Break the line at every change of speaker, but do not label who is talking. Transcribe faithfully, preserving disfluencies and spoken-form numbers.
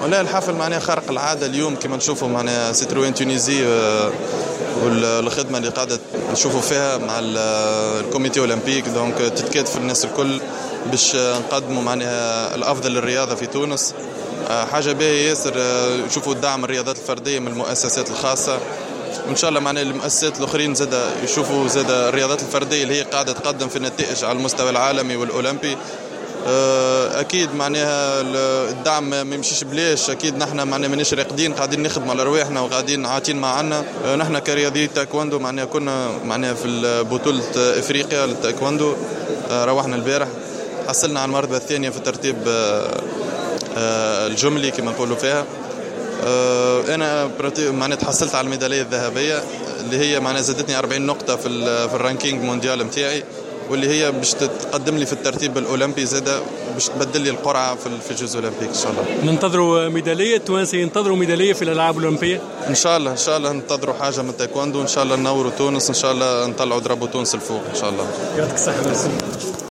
ولا الحفل معناها خارق العادة اليوم كما نشوفوا معناها ستروين تونيزي والخدمة اللي قاعدة نشوفوا فيها مع الكوميتي أولمبيك. دونك تتكاتف الناس الكل باش نقدموا معناها الأفضل للرياضة في تونس. حاجة باهية ياسر يشوفوا الدعم الرياضات الفردية من المؤسسات الخاصة، وإن شاء الله معناها المؤسسات الأخرين زاد يشوفوا زاد الرياضات الفردية اللي هي قاعدة تقدم في النتائج على المستوى العالمي والأولمبي. اكيد معناها الدعم ما يمشيش بلاش، اكيد نحن معناها مانيش راقدين، قاعدين نخدموا على رواحنا وقاعدين عاطين معنا. نحن كرياضيين تايكوندو معناها كنا معناها في بطولة افريقيا للتايكوندو، روحنا البارح حصلنا على المرتبة الثانية في الترتيب الجملي كما نقولوا فيها. انا معناها تحصلت على الميدالية الذهبية اللي هي معناها زادتني أربعين نقطة في في الرانكينج مونديال نتاعي، واللي هي باش تقدم لي في الترتيب الأولمبي زادة باش تبدل لي القرعة في الجوز الأولمبيك إن شاء الله.
ننتظروا ميدالية، التوانسة ينتظروا ميدالية في الألعاب الأولمبية
إن شاء الله. إن شاء الله ننتظروا حاجة من التايكوندو، إن شاء الله ننوروا تونس، إن شاء الله نطلعوا ضربوا تونس الفوق إن شاء الله.
يعطيك الصحة.